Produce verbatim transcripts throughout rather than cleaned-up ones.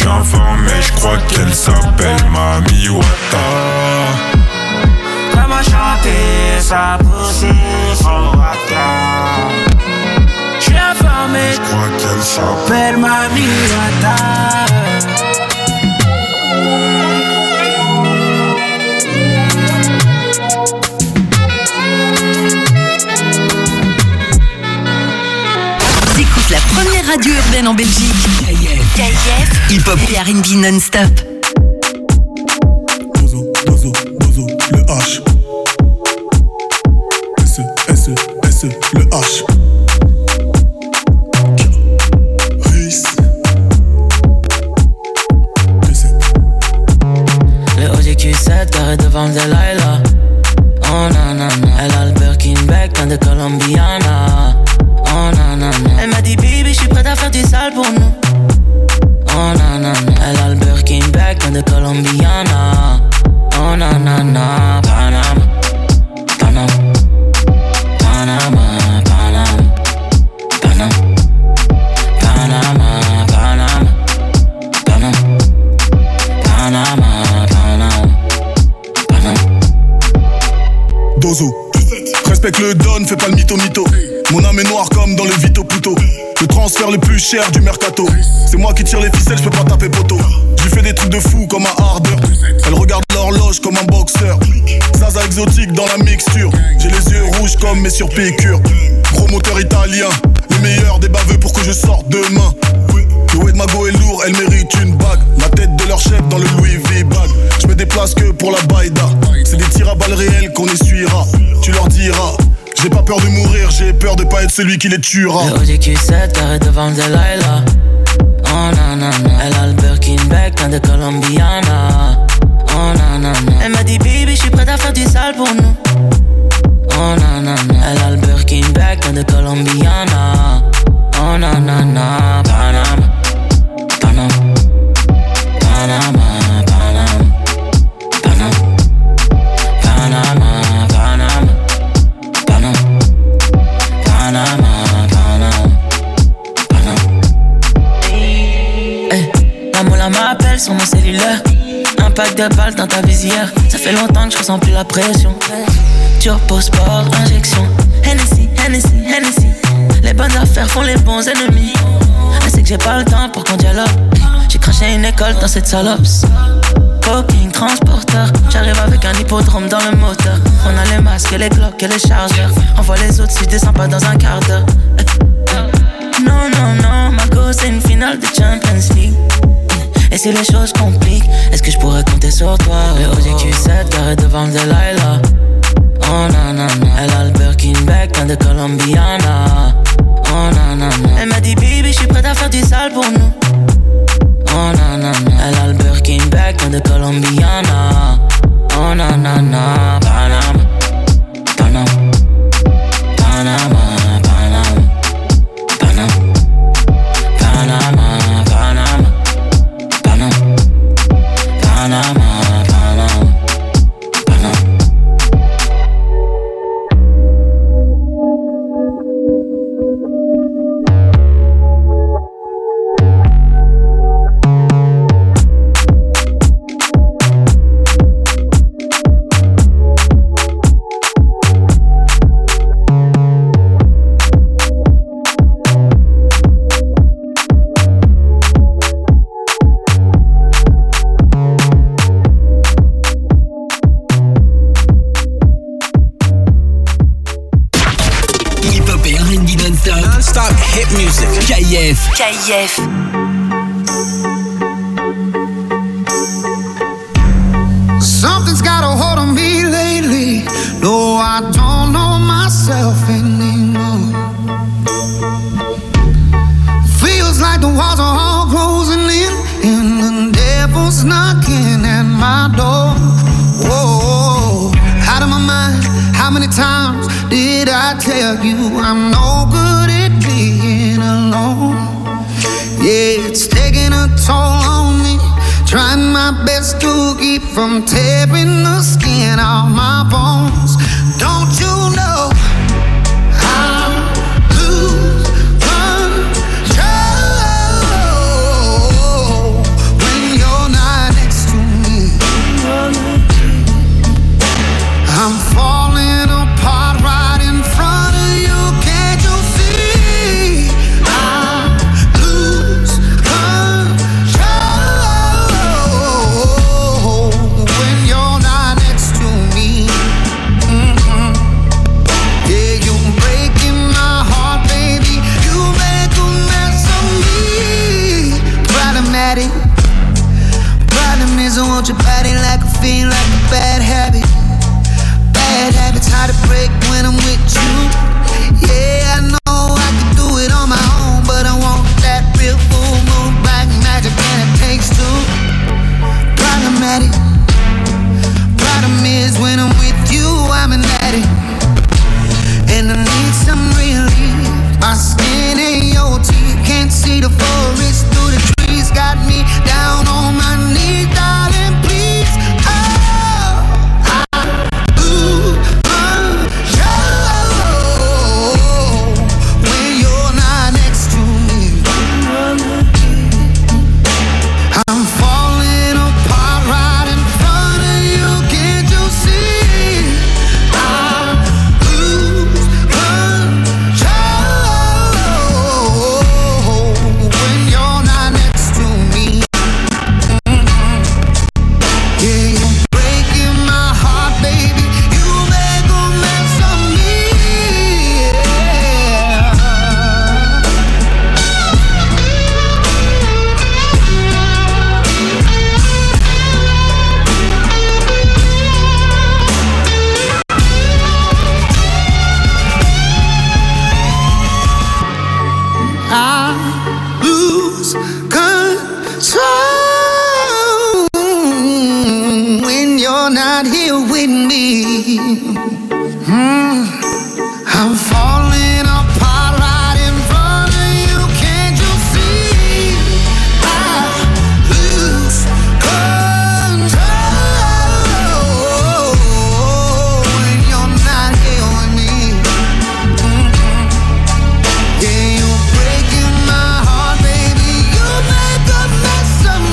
suis informé, je crois qu'elle s'appelle Mami Wata. Comment chanter sa poussée son Wata. Je suis informé, je crois qu'elle s'appelle Mami Wata. Écoute la première radio urbaine en Belgique. K I F, hip-hop et R and B non-stop. Dozo, dozo, dozo, le H. S, S, S, le H. Russe. Le O G Q sept carré devant le Delilah. Oh nanana, elle a le Birkin bag quand de Colombiana. Oh nanana, elle m'a dit baby, je suis prête à faire du sale pour nous. Oh nanana, elle a le Birkin bag quand de Colombiana. Oh nanana, Panama, Panama, Panama, Panama, Panama, Panama, Panama, Panama, Panama, Panama, Panama. Dozo, respecte le don, fais pas le mytho mytho. Mon âme est noire comme dans le Vito Puto. Le transfert le plus cher du mercato. C'est moi qui tire les ficelles, je peux pas taper poteau. Je lui fais des trucs de fou comme un harder. Elle regarde l'horloge comme un boxeur. Zaza exotique dans la mixture. J'ai les yeux rouges comme mes surpiqûres. Promoteur italien, le meilleur des baveux pour que je sorte demain. Le weight mago est lourd, elle mérite une bague. La tête de leur chef dans le Louis V bag. Je me déplace que pour la baïda. C'est des tirs à balles réelles qu'on essuiera. Tu leur diras. J'ai pas peur de mourir, j'ai peur de pas être celui qui les tuera. Le O G Q sept carré devant le Delilah. Oh nanana, elle a le Birkin bag quand de Colombiana. Oh nanana, elle m'a dit baby, je suis prête à faire du sale pour nous. Oh nanana, elle a le Birkin bag quand de Colombiana. Oh nanana, Panama, Panama, Panama, Panama, Panama, Panama, Panama. Panama, Panama, Panama. Hey, la moula m'appelle sur mon cellulaire. Un pack de balles dans ta visière. Ça fait longtemps que je ressens plus la pression. Turbo sport, injection. Hennessy, Hennessy, Hennessy. Les bonnes affaires font les bons ennemis. Elle sait que j'ai pas le temps pour qu'on dialogue. J'ai craché une école dans cette salope. Coking, transporteur. J'arrive avec un hippodrome dans le moteur. On a les masques, les glocks et les chargeurs. On voit les autres si je descends pas dans un quart d'heure. Non, non, non, ma go c'est une finale de Champions League. Et si les choses compliquent, est-ce que je pourrais compter sur toi? Le O G Q sept carré devant le Delilah. Oh nanana, elle a le Birkin bag quand de Colombiana. Oh nanana, elle m'a dit baby, je suis prête à faire du sale pour nous. Oh nanana, elle a le Birkin bag quand de Colombiana. Oh nanana, Panama, Panama, Panama, Panama, Panama, Panama, Panama, Panama, Panama, Panama, Panama. Non-stop hit music. K I F. K I F. Something's got a hold on me lately. No, I don't know myself anymore. Feels like the walls are all closing in, and the devil's knocking at my door. Whoa, out of my mind. How many times did I tell you I'm no good at being alone? Yeah, it's taking a toll on me. Trying my best to keep from tearing the skin off my bones. Don't you know I'm lose control at it. Problem is I want your body like a fiend, like a bad habit. Bad habits hard to break when I'm with you. Yeah, I know I can do it on my own, but I want that real full moon, black magic, and it takes two. Problematic. Problem is when I'm with you, I'm an addict, and I need some relief. My skin ain't your teeth, can't see the forest through the trees. Got me down on my knees, darling, please. Oh, I lose control when you're not next to me. I'm falling apart right in front of you, can't you see? I lose control when you're not next to me. Yeah, you're breaking my heart, baby. You make a mess of me. I lose control when you're not here with me. Hmm. I'm falling apart right in front of you, can't you see? I lose control when you're not here with me. Yeah, you're breaking my heart, baby. You make a mess of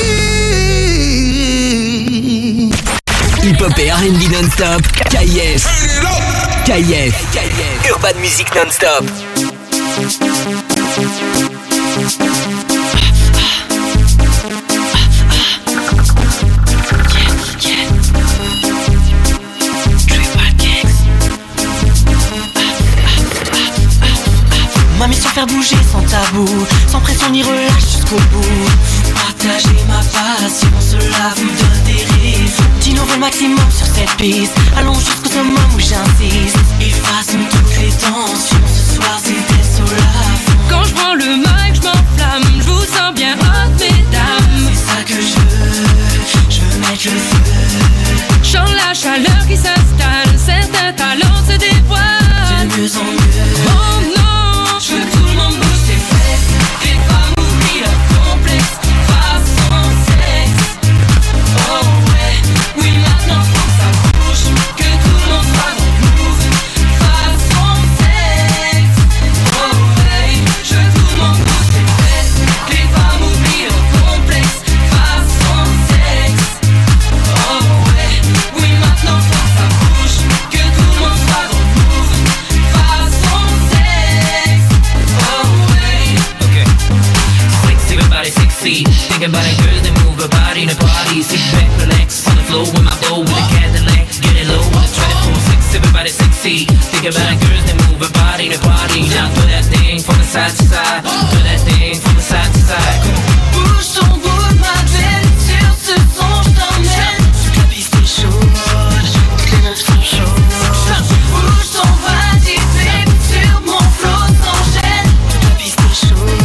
me. Hip-hop et R and B non-stop. K F. K F. Urban Music non-stop. Ma mission faire bouger sans tabou, sans pression ni relâche jusqu'au bout. Partager ma passion, cela vous donne des raisons. D'innover le maximum sur cette piste, allons jusqu'au summum où j'insiste. Effaçons toutes les tensions, ce soir c'était Solaf. Quand je prends le mic, je m'enflamme, je vous sens bien hot, mesdames. C'est ça que je veux, je veux mettre le feu. Chante la chaleur qui s'installe, certains talents se dévoilent. De mieux en mieux. Oh non, je veux que tout le monde bouge ses fesses. Les femmes oublient leur complexe, façon sexe. Oh ouais, oui maintenant faut que ça bouge, que tout le monde soit dans le move, façon sexe. Oh ouais, je veux que tout le monde bouge ses fesses. Les femmes oublient leur complexe, façon sexe. Oh ouais, oui maintenant faut que ça bouge, que tout le monde soit dans le move, façon sexe. Oh ouais. Okay. Sexy, everybody sexy. Think about it, girls that move her body in a party. Sit back, relax, on the floor with my flow, with a Cadillac. Get it low, try to pull six. Everybody sexy. Think about it, girls that move her body in a party. Now throw that thing from the side to side. Throw that thing from the side to side. Come on. Bouge ton bout, ma belle, sur ce son je t'emmène. Toute la piste est chaude, toutes les meufs sont chaudes. Bouge ton body, baby, sur mon flow sans gêne. Toute la piste est chaude,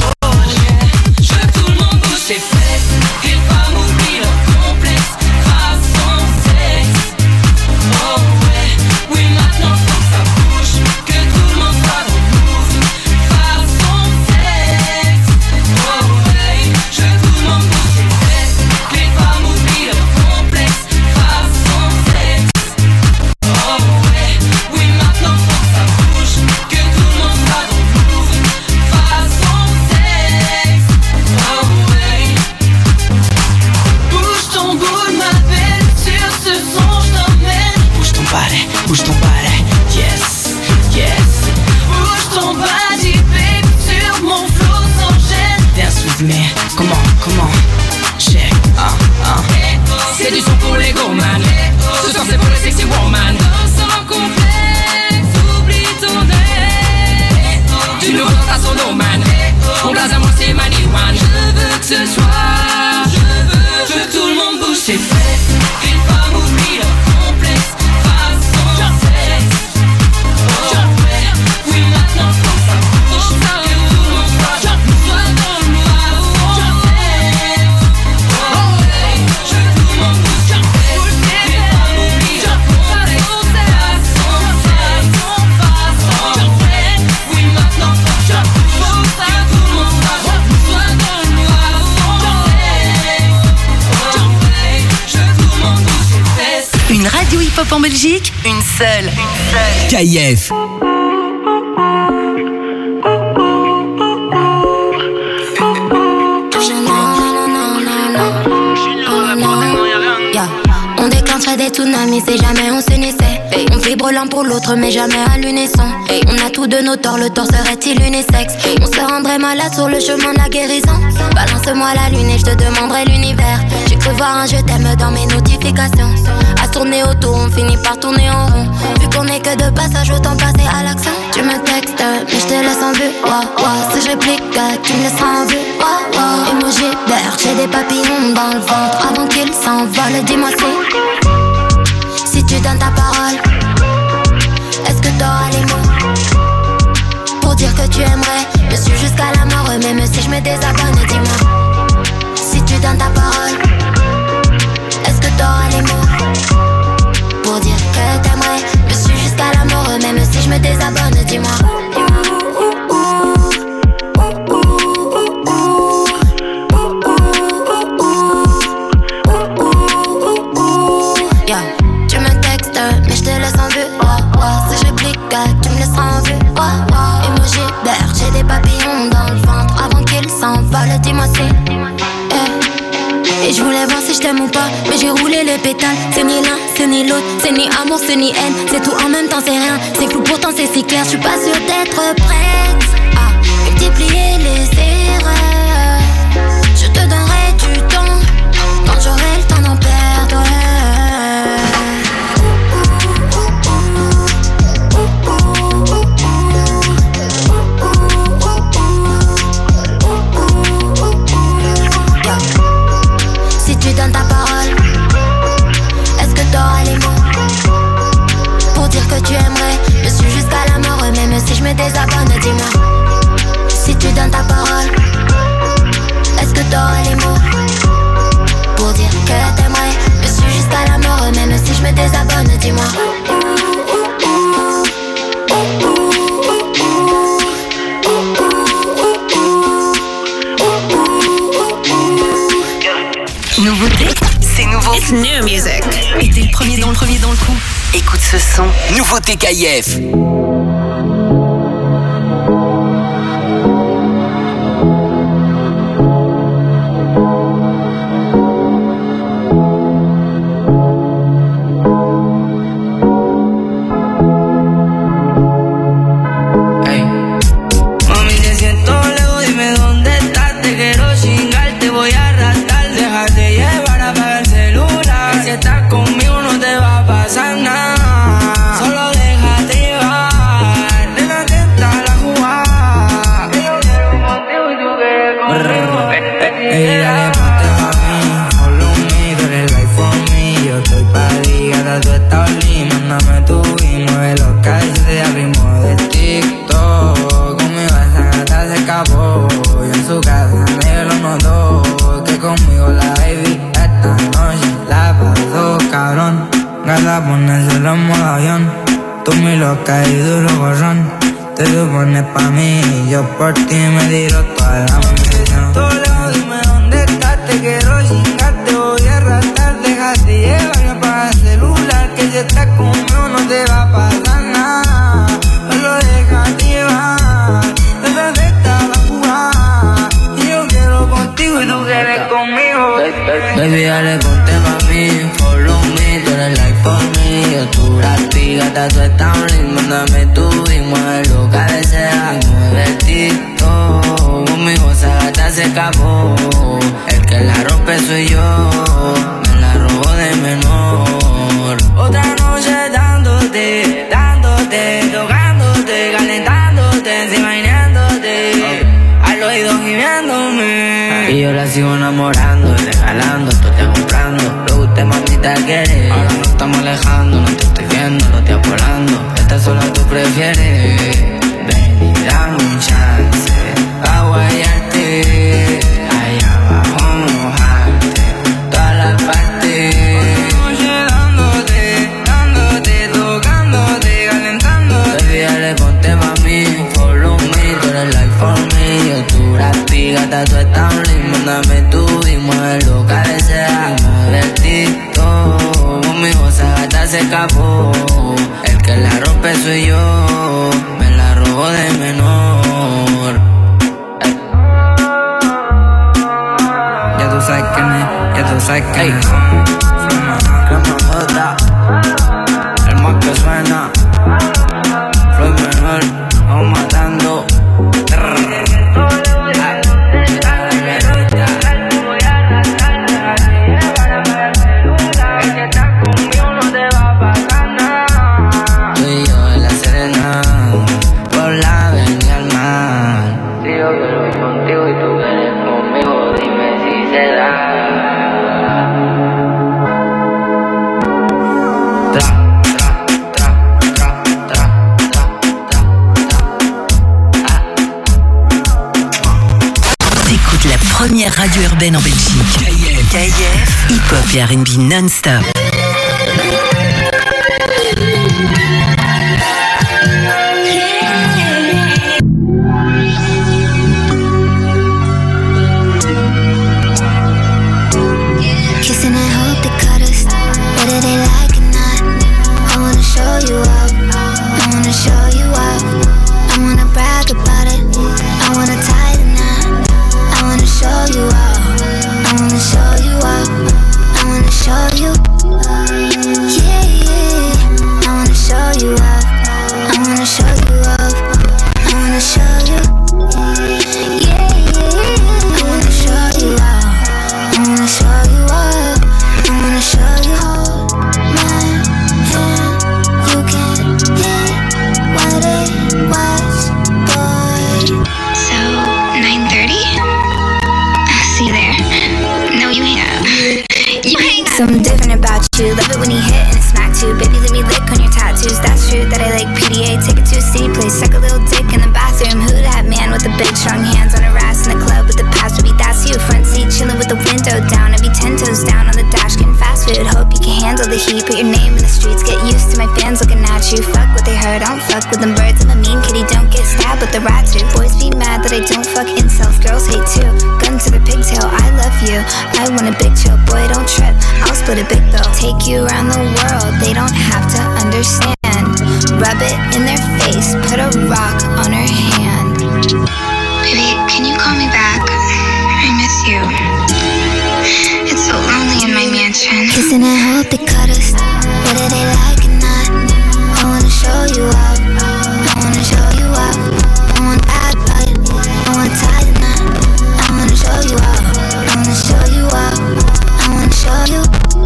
je veux que tout le monde bouge ses fesses. Les femmes oublient leur complexe, façon sexe. Oh ouais, oui maintenant faut que ça bouge, que tout le monde soit dans le move, façon sexe. Oh ouais, je hip-hop en Belgique, une seule. Une seule. K I F. On déclencherait des tsunamis si jamais on s'unissait. On vibre l'un pour l'autre mais jamais à l'unisson. On a tous de nos torts, le tort serait-il unisexe? On se rendrait malade sur le chemin de la guérison. Balance-moi la lune et je te demanderai l'univers. J'ai cru voir un je t'aime dans mes notifications. À tourner autour, on finit par tourner en rond. Vu qu'on est que de passage, autant passer à l'action. Tu me textes, mais je te laisse en vue. Wow, wow. Si je réplique, tu me laisseras en vue. Wow, wow. Emoji vert, j'ai des papillons dans le ventre. Avant qu'ils s'envolent, dis-moi si Si tu donnes ta parole, est-ce que t'auras les mots pour dire que tu aimerais me suivre jusqu'à la mort? Même si je me désabonne, dis-moi si tu donnes ta parole, est-ce que t'auras les mots pour dire que t'aimerais me suivre jusqu'à la mort? Même si je me désabonne, dis-moi. Mais je te laisse en vue, wow, wow. Si je réplique, tu me laisseras en vue, wow, wow. Emoji vert, j'ai des papillons dans le ventre. Avant qu'ils s'envolent, dis-moi si yeah. Et je voulais voir si je t'aime ou pas, mais j'ai roulé les pétales. C'est ni l'un, c'est ni l'autre, c'est ni amour, c'est ni haine. C'est tout en même temps, c'est rien, c'est flou, pourtant c'est si clair. Je suis pas sûre d'être prête à multiplier les erreurs. Je te donnerai du temps quand j'aurai le temps d'en perdre. Si tu donnes ta parole, est-ce que t'auras les mots pour dire que tu aimerais me suivre jusqu'à la mort? Même si je me désabonne, dis-moi si tu donnes ta parole, est-ce que t'auras les mots pour dire que t'aimerais me suivre jusqu'à la mort? Même si je me désabonne, dis-moi. Nouveauté, c'est nouveau. It's new music. Et t'es le premier dans le premier dans le coup. Écoute ce son. Nouveauté K I F. Caído lo gorrón, te lo pones pa' mí, yo por ti me tiro toda la munición. Todo lejos, dime dónde estás, te quiero chingar, te voy a arrastrar, déjate llevar y apaga el celular, que si estás conmigo no te va a pasar nada, solo déjate llevar, desde esta la jugada, y yo quiero contigo y tú quieres conmigo. Baby, dale, ponte pa' mí, follow me, tú eres like for me, yo tu gata, tú estás un ritmo, dame tú y mueve lo que deseas, mueve el tito, conmigo esa gata se escapó, el que la rompe soy yo, me la robo de menor. Otra noche dándote, dándote, tocándote, calentándote, imaginándote, al oído gimiéndome, y yo la sigo enamorando, regalando, esto te comprando, lo que usted mamita quiere, ahora nos estamos alejando, no te estoy viendo, no te apurando, esta sola tú prefieres, ven y dame un chance, a guayarte, allá abajo mojarte, todas las partes, noche dándote, dándote, tocándote, calentándote, baby, dale, ponte pa' mí, follow me, tú eres like for me, yo tu gratis, gata, tú estás un ritmo, dame tú y mueve lo que deseas, mueve el tito, conmigo esa gata se escapó. tú sabes quién es, ya tú sabes quién es. Que me joda, el más que suena. Floyd Manuel, vamos matando. Première radio urbaine en Belgique. K F, hip-hop et R and B non-stop. Kissing and hope they cut us, whether they like or not. I wanna show you up, I wanna show you up. I wanna brag about it, I wanna tie the knot. I wanna show you up, I wanna show you up, I wanna show you. Yeah, yeah. I wanna show you up, I wanna show you up, I wanna show you. Yeah, yeah. I wanna show you up, I wanna show you up, I wanna show you. Hold my hand, you can hit what it was, boy. So, nine thirty? See you there. No, you have. You hang. Something different about you. Love it when he hit and smack too. Baby, let me lick on your tattoos. That's true that I like P D A. Take it to a city place, suck a little dick in the bathroom. Who that man with the big strong hands on her ass in the club with the past? Baby, that's you. Front seat chilling with the window down. I be ten toes down on the dash getting fast food. Hope you can handle the heat. Put your name in the streets. Get used to my fans looking at you. Fuck what they heard. I don't fuck with them birds. I'm a mean kitty. Don't get stabbed with the rat too. Boys be mad that I don't fuck incels. Girls hate too. Gun to the pigtail. I love you. I want a big chill. Boy, don't trip. I'll split a big bill. Take you around the world. They don't have to understand. Rub it in their face. Put a rock on her hand. Baby, can you call me back? I miss you. It's so lonely in my mansion. Kissing and hope they cut us, whether they like or not. I wanna show you up, I wanna show you up. I wanna act about it, I wanna tie the knot. I wanna show you up, I wanna show you up, I wanna show you.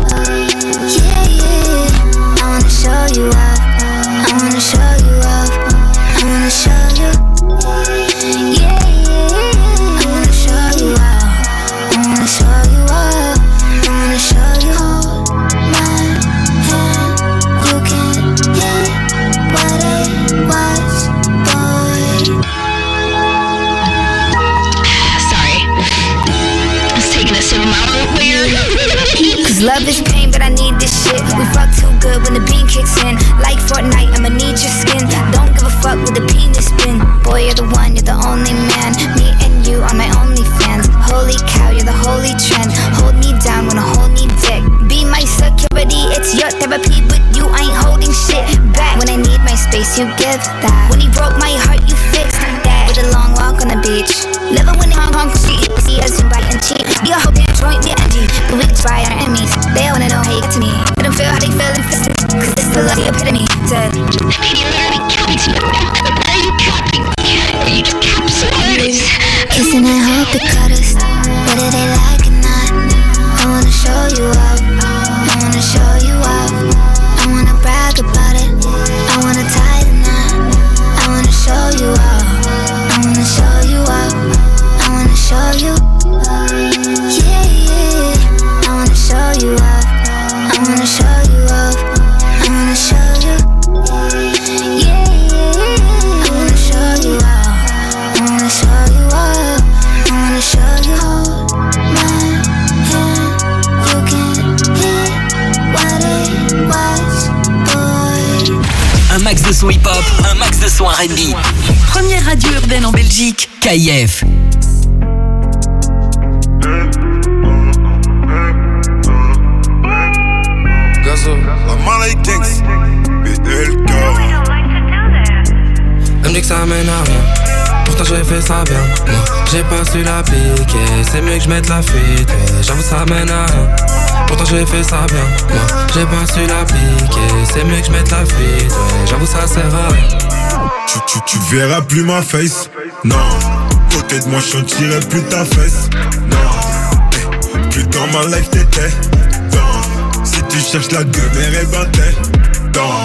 Yeah, yeah. I wanna show you up, I wanna show you up, I wanna show you. Yeah, yeah. I wanna show you up, I wanna show you up, I wanna show you. Hold my hand, you can hit what it was, boy. Sorry. I was taking a sip of my root beer. Cause love is pain, but I need this shit. We fuck too good when the bean kicks in. Like Fortnite, I'ma need your skin. Don't give a fuck with the penis spin. Boy, you're the one, you're the only man. Me and you are my only fans. Holy cow, you're the holy trend. Hold me down, wanna hold me dick. Be my security, it's your therapy. With you, I ain't holding shit back. When I need my space, you give that. When he broke my heart, you fixed that. With a long walk on the beach. Living when Hong Kong street. See us and bite and cheat. Be a whole damn joint, be N G. But we can try our enemies. They wanna know how you get to me. Let them feel how they feel and fist it. Cause this the love, the epitome. Dead. Baby, you're literally counting. Are you counting? Are you just capsules? Kissing and hope they cut us, whether they like or not. I wanna show you up, I wanna show you up. I wanna brag about it, I wanna tie the knot. I wanna show you up, I wanna show you up, I wanna show you. Yeah, yeah. I wanna show you up, I wanna show you up, I wanna show you. Yeah, yeah. I wanna show you up, I wanna show you up, I wanna show you. Hold my hand, you can hit what it was, boy. Un max de son hip-hop, un max de son R and B. Première radio urbaine en Belgique, K F. La mala y gangs, B L K. Hem niks aan mijn naam, ja. Pourtant j'ai fait ça bien, moi j'ai pas su l'appliquer. C'est mieux que je mette la fuite, ouais, j'avoue ça mène à rien. Pourtant j'ai fait ça bien, moi j'ai pas su l'appliquer. C'est mieux que je mette la fuite, ouais, j'avoue ça sert à rien. Tu, tu, tu verras plus ma face, non. Côté de moi je sentirai plus ta fesse, non. Hey, plus dans ma life t'étais, non. Si tu cherches la demeure, eh ben t'es dans.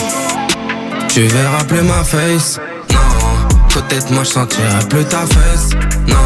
Tu verras plus ma face, non. Côté de moi je sentirai plus ta fesse, non.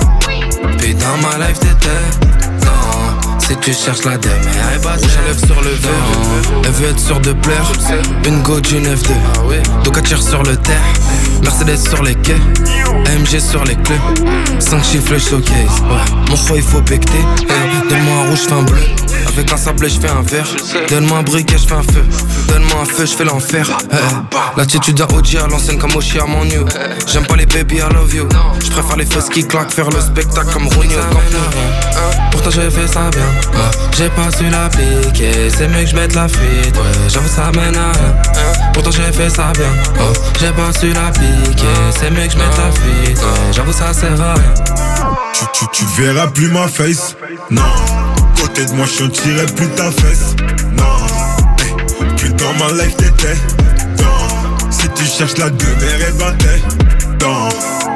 Puis dans ma life t'étais, non. Si tu cherches la demeure, eh ben t'es. J'enlève sur le verre, elle veut être sûre de plaire. Une go d'une F deux, donc elle tire sur le terre. Mercedes sur les quais, M G sur les clés. cinq chiffres showcase, ouais. Mon roi il faut becter, hey. Donne-moi un rouge, j'fais un bleu. Avec un sablé j'fais un verre. Donne-moi un briquet, j'fais un feu. Donne-moi un feu, j'fais l'enfer, hey. L'attitude à O G à l'ancienne comme Oshi à mon new. J'aime pas les baby, I love you. J'préfère les fesses qui claquent, faire le spectacle comme Ronio. Pourtant j'ai fait ça bien, ouais. J'ai pas su l'appliquer. C'est mieux que j'mette la fuite, ouais. J'avoue ça mène à rien. Pourtant j'ai fait ça bien, oh. J'ai pas su l'appliquer. C'est mieux que j'mette la fuite, ouais. J'avoue ça sert à rien. Tu, tu, tu verras plus ma face, non. Côté de moi je sentirai plus ta fesse, non. Hey, plus dans ma life t'étais, non. Si tu cherches la demeure, eh ben t'es dans.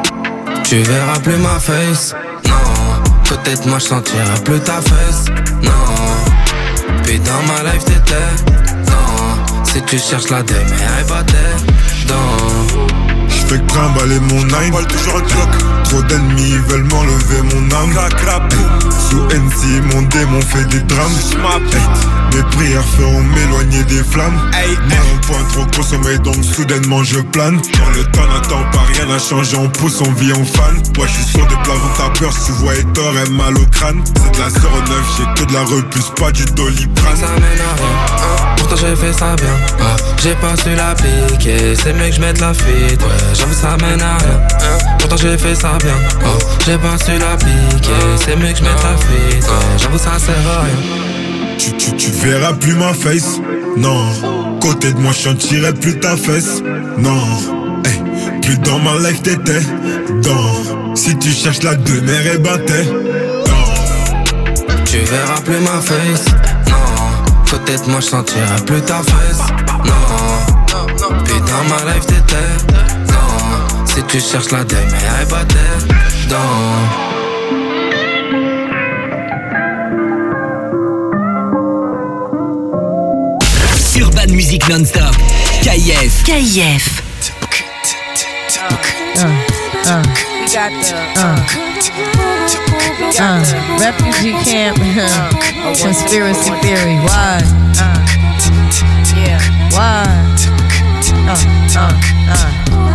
Tu verras plus ma face, non. Côté de moi je sentirai plus ta fesse, non. Puis dans ma life t'étais, non. Si tu cherches la demeure, eh ben t'es dans. J'fais que trimballer mon nine, toujours un clock. Trop d'ennemis veulent m'enlever mon âme. Sous N C mon démon fait des drames. Hey, mes prières feront m'éloigner des flammes. Moi un point trop consommé donc soudainement je plane. Dans le temps n'attend pas, rien n'a changé, on pousse, on vit, on fan. Moi j'suis sur des plafonds, t'as peur si tu vois et tort, elle mal au crâne. C'est de la zéro neuf, j'ai que de la repousse, pas du doliprane. Ça mène à rien, pourtant j'ai fait ça bien, ouais. J'ai pas su l'appliquer, c'est mieux que j'mette la fuite, ouais. J'avoue ça mène à rien, pourtant j'ai fait ça bien, oh. J'ai pas su l'appliquer, c'est mieux que j'mette la fuite, ouais. J'avoue ça sert à rien. Tu, tu, tu verras plus ma face, non. Côté de moi je sentirai plus ta fesse, non. Hey, plus dans ma life t'étais, dans. Si tu cherches la demeure, eh ben t'es dans. Tu verras plus ma face, non. Côté de moi je sentirai plus ta fesse, non. Puis dans ma life t'étais, non. Si tu cherches la demeure, eh ben t'es dans. Urban Music non-stop. K I F. K I F. Uh, uh, we got the uh, uh, refugee camp uh, conspiracy theory. Why? Uh, yeah. Why? Uh, uh, uh.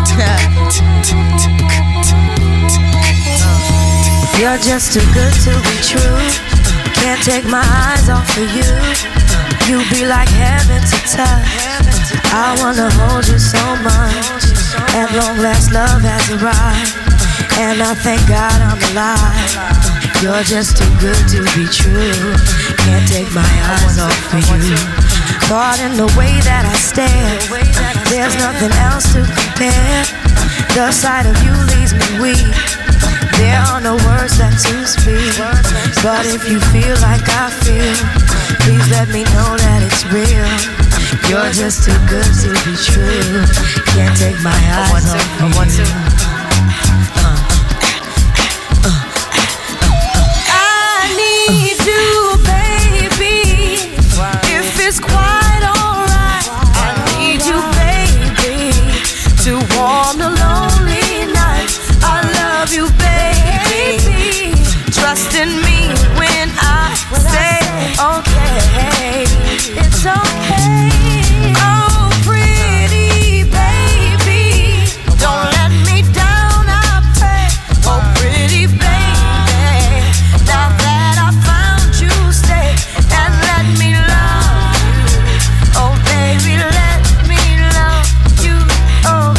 You're just too good to be true. Can't take my eyes off of you. You be like heaven to touch. I wanna hold you so much. At long last love has arrived, and I thank God I'm alive. You're just too good to be true. Can't take my eyes off of you. Caught in the way that I stare, there's nothing else to compare. The sight of you leaves me weak. There are no words left to speak. But if you feel like I feel, please let me know that it's real. You're just too good to be true. Can't take my eyes off of you. Uh, uh, uh, I need you, baby. If it's quite alright, I need you, baby, to warm the lonely nights. I love you, baby. Trust in me when I say okay. It's okay. Oh, pretty baby, don't let me down, I pray. Oh, pretty baby, now that I found you, stay and let me love you. Oh, baby, let me love you. Oh,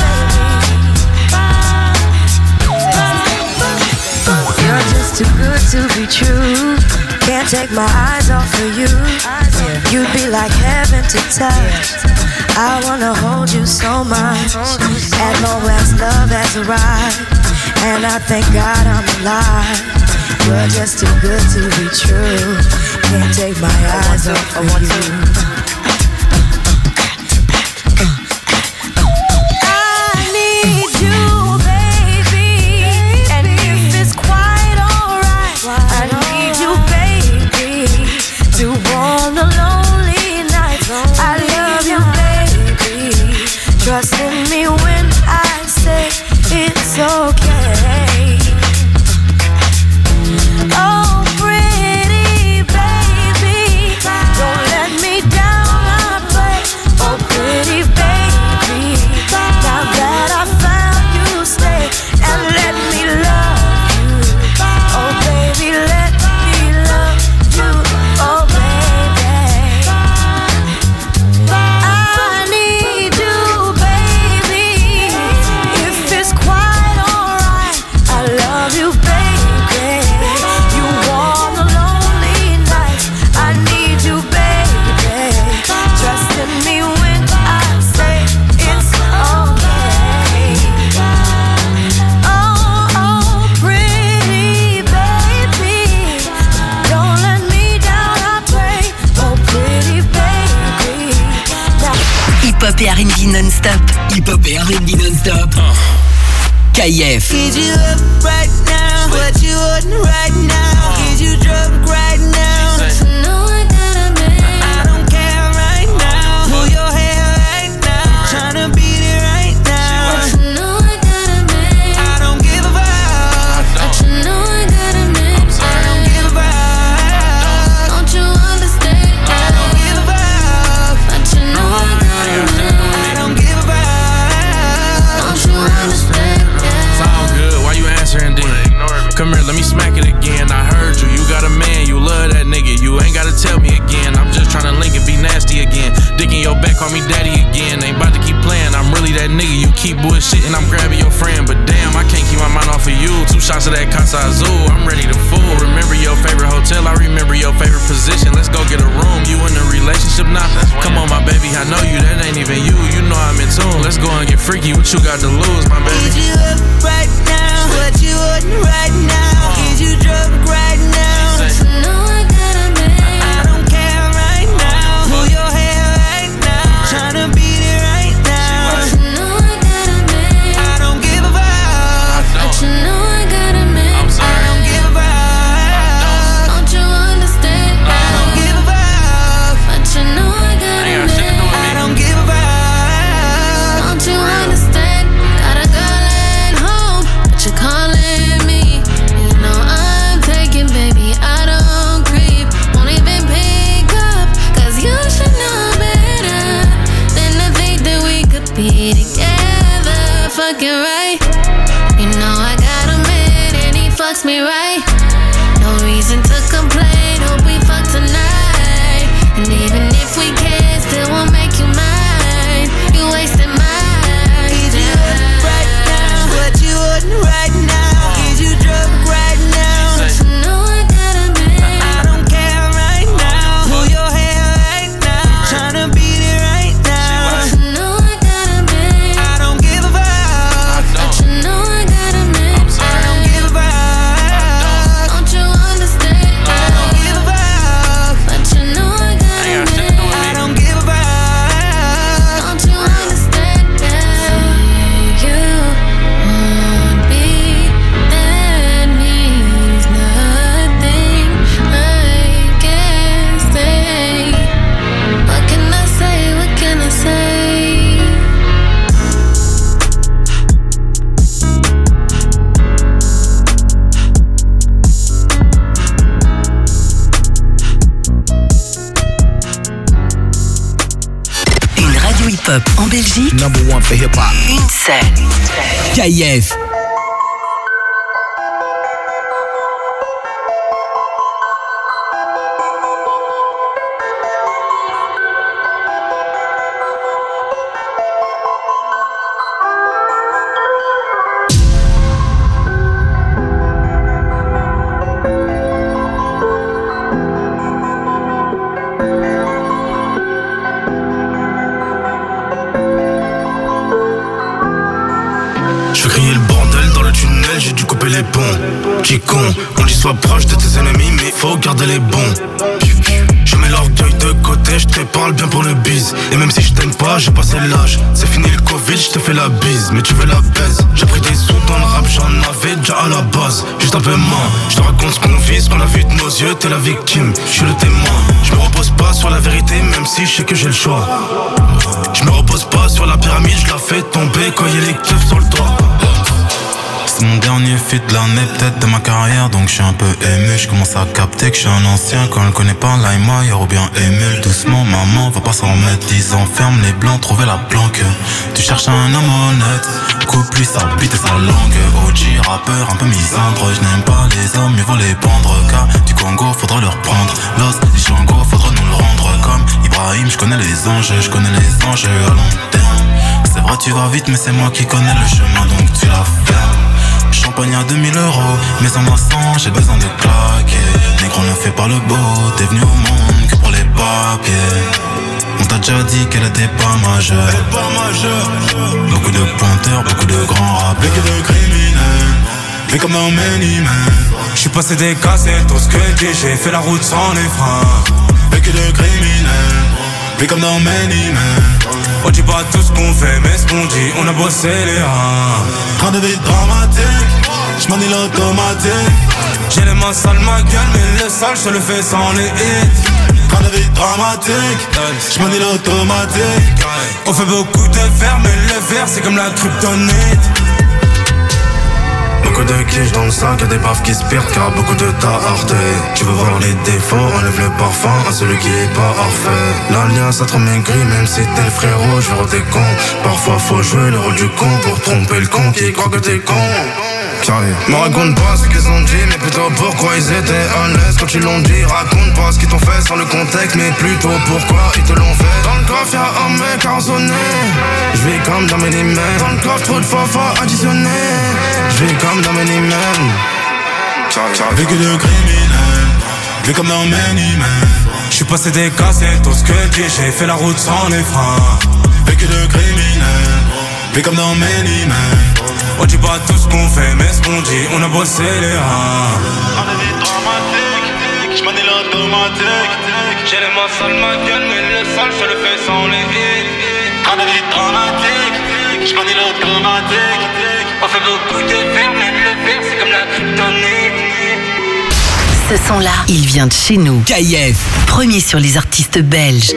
baby, you're just too good to be true. Can't take my eyes off of you. You'd be like heaven to touch. I wanna hold you so much. At long last love has arrived, And I thank God I'm alive. You're just too good to be true. Can't take my eyes off of you. Trust in me when I say it's okay. Oh, pretty baby, don't let me down, I pray. Oh, pretty baby, now that I found you, stay and let me love you. Oh, baby, let me love you. Oh, baby, I need you. Hip-hop et R and B non-stop. Hip-hop et R and B non-stop. K F. Is you up right now? But you wouldn't right now. Is you drunk right now? No, I got a man. I don't care right now. Pull your hair right now. Tryna beat it right now. No, I got a man. I don't give a fuck. But you know I got a man. I don't give a fuck. Don't you understand? I don't give a fuck. But you know I got a man. I don't give a fuck. Don't you understand? Sound good, why you answering then? Come here, let me smack it again. I heard you, you got a man, you love that nigga. You ain't gotta tell me again. I'm just tryna link and be nasty again. Dick in your back, call me daddy again. Ain't about to keep playing, I'm really that nigga. You keep bullshitting, I'm grabbing your friend. But damn, I can't keep my mind off of you. Two shots of that Casa Azul, I'm ready to fool. Remember your favorite hotel, I remember your favorite position. Let's go get a room, you in a relationship now? Come on, my baby, I know you, that ain't even you. You know I'm in tune. Let's go and get freaky, what you got to lose, my baby? Is you up right now? But you wouldn't right now. Is you drunk right now? No, I got a man. I don't care right now. Pull your hair right now. Tryna beat it right now. No, I got a man. I don't give a fuck. But you know I got a man. I don't give a fuck. Don't you understand? I don't give a fuck. But you know I got a man. I don't give a fuck. Don't you understand? Got a girl at home, but you're calling me. You know I'm taking, baby, I don't creep. Won't even pick up, cause you should know better than to think that we could be together. Fucking right. You know I got a man and he fucks me right. No reason to complain, hope we fuck tonight. And even if we can't, still won't make you mine. You wasting mine. Is you up right now? But you wouldn't right now. Is you drunk right now? No, I got a man. I don't care right now. Pull your hair right now. Tryna beat it right now. No, I got a man. I don't give a fuck. But you know I got a man. I don't give a fuck. Don't you understand? I don't give a fuck. But you know I got a man. I don't give a fuck. Don't you understand? Say you want me, that means nothing. I can't say. What can I say? What can I say? Une radio hip-hop en Belgique. Number one for hip-hop. Une seule. K F. Je veux crier le bordel. petit con. On dit sois proche de tes ennemis, mais faut garder les bons. Je mets l'orgueil de côté, je te parle bien pour le bise. Et même si je t'aime pas, j'ai passé l'âge. C'est fini le Covid, je te fais la bise, mais tu veux la baise. J'ai pris des sous dans le rap, j'en avais déjà à la base. Juste un peu moins, je te raconte ce qu'on vit, ce qu'on a vu de nos yeux, t'es la victime, je suis le témoin. Je me repose pas sur la vérité, même si je sais que j'ai le choix. Je me repose pas sur la pyramide, je la fais tomber quand y'a les keufs sur le toit. C'est mon dernier feat de l'année, peut-être de ma carrière, donc je suis un peu ému. Je commence à capter que je suis un ancien. Quand elle connaît pas Lime, ou bien Emile. Doucement, maman, va pas s'en remettre. Dix ans, ferme les blancs, trouver la planque. Tu cherches un homme honnête, coupe lui sa bite et sa langue. O G, rappeur, un peu misandre. Je n'aime pas les hommes, mieux vaut les pendre. Car du Congo, faudra leur prendre. Los, les Django, faudra nous le rendre. Comme Ibrahim, je connais les enjeux, je connais les enjeux à long terme. C'est vrai, tu vas vite, mais c'est moi qui connais le chemin, donc tu la fermes. Champagne à deux mille euros, mais en ma sang, j'ai besoin de claquer. Négro ne fait pas le beau, t'es venu au monde que pour les papiers. On t'a déjà dit qu'elle était pas majeure. Elle est pas majeure. Beaucoup de pointeurs, beaucoup de grands rappeurs. Vécu de criminels, mais comme dans Many Men. J'suis passé des cassettes au squelette, j'ai fait la route sans les freins. Vécu de criminels, mais comme dans Many Men. On dit pas tout ce qu'on fait, mais ce qu'on dit, on a bossé les reins. Train de vie dramatique, j'm'en ai l'automatique. J'ai les mains sales, ma gueule, mais le sale, je le fais sans les hits. Train de vie dramatique, j'm'en ai l'automatique. On fait beaucoup de verre, mais le verre, c'est comme la kryptonite. Beaucoup de quiches dans le sac, y'a des baffes qui se perdent car beaucoup de tas heurté. Tu veux voir les défauts, enlève le parfum à celui qui est pas parfait. L'alliance a trop maigri, même si t'es le frérot, je veux t'es con. Parfois faut jouer le rôle du con pour tromper le con qui croit que t'es con. Me raconte pas ce qu'ils ont dit, mais plutôt pourquoi ils étaient à l'aise quand ils l'ont dit. Raconte pas ce qu'ils t'ont fait sans le contexte, mais plutôt pourquoi ils te l'ont fait. Dans le coffre y'a un mec arraisonné, j'vis comme dans Many Men. Dans le coffre trop de fois additionné, j'vis comme dans Many Men. Vécu de criminel, vu comme dans Many Men. J'suis passé des cassettes au squelette, j'ai fait la route sans les freins. Vécu de criminel, vu comme dans Many Men. On dit pas tout ce qu'on fait, mais ce qu'on dit, on a bossé les reins. On a vie dramatique, j'm'en ai l'automatique. J'ai les mains sales, ma gueule, mais le sale, je le fais sans les hits. On a vie dramatique, j'm'en ai l'automatique. On fait beaucoup de verre, mais le verre, c'est comme la kryptonite. Ce son-là, il vient de chez nous. K F, premier sur les artistes belges.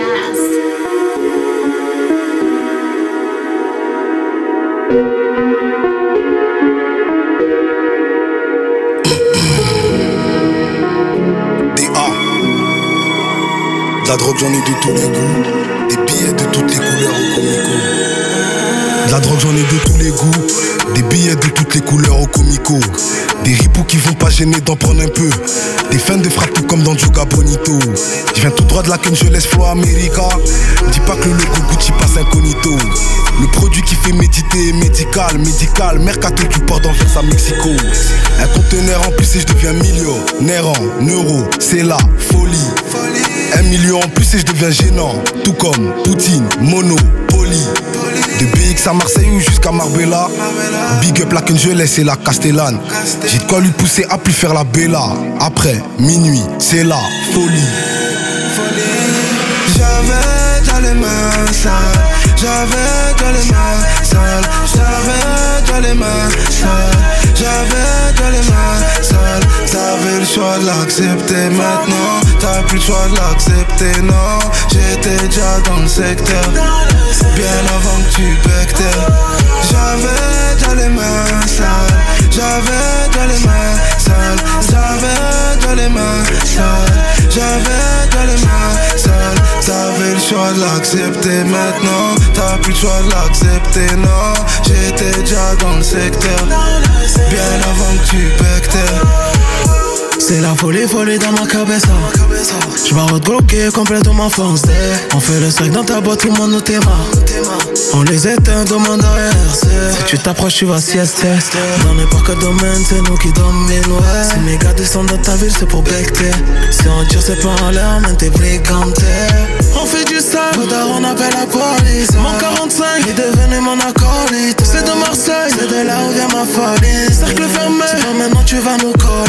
De la drogue j'en ai de tous les goûts, des billets de toutes les couleurs au comico. De la drogue j'en ai de tous les goûts, des billets de toutes les couleurs au comico. Des ripoux qui vont pas gêner d'en prendre un peu, des fins de frappe tout comme dans Joga Bonito. Je viens tout droit de la Ken, je laisse Flow America. Me dis pas que le logo Gucci passe incognito. Le produit qui fait méditer est médical, médical. Mercato tu portes d'Anvers à Mexico. Un conteneur en plus et je deviens millionnaire en euros, c'est la folie. Un million en plus et je deviens gênant, tout comme Poutine, Monopoly. De B X à Marseille ou jusqu'à Marbella. Big up la Kenjeles et la Castellane. J'ai de quoi lui pousser à plus faire la Bella. Après minuit, c'est la folie. J'avais déjà les mains sales, j'avais déjà les mains sales, j'avais déjà les mains sales, j'avais déjà les mains sales. T'avais le choix de l'accepter maintenant, t'as plus le choix de l'accepter, non. J'étais déjà dans le secteur, bien avant que tu bectais. J'avais déjà les mains sales, j'avais déjà les mains sales, j'avais déjà les mains sales, j'avais déjà les mains sales. T'avais le choix de l'accepter maintenant, t'as plus le choix de l'accepter, non. J'étais déjà dans le secteur, bien avant que tu bectais. C'est la folie, folie dans ma cabeza. J'm'arrête bloqué complètement foncé. On fait le sac dans ta boîte, tout le monde nous t'aima. On les éteint, demande à R C. Si tu t'approches, tu vas siester. Dans n'importe quel domaine, c'est nous qui dominent, ouais. Si mes gars descendent dans ta ville, c'est pour becter. Si on tire, c'est pas en l'air, mais t'es briganté. On fait du sale, on appelle la police. Mon quarante-cinq, il est devenu mon acolyte. C'est de Marseille, c'est de là où vient ma folie. Cercle fermé, maintenant tu vas nous coller.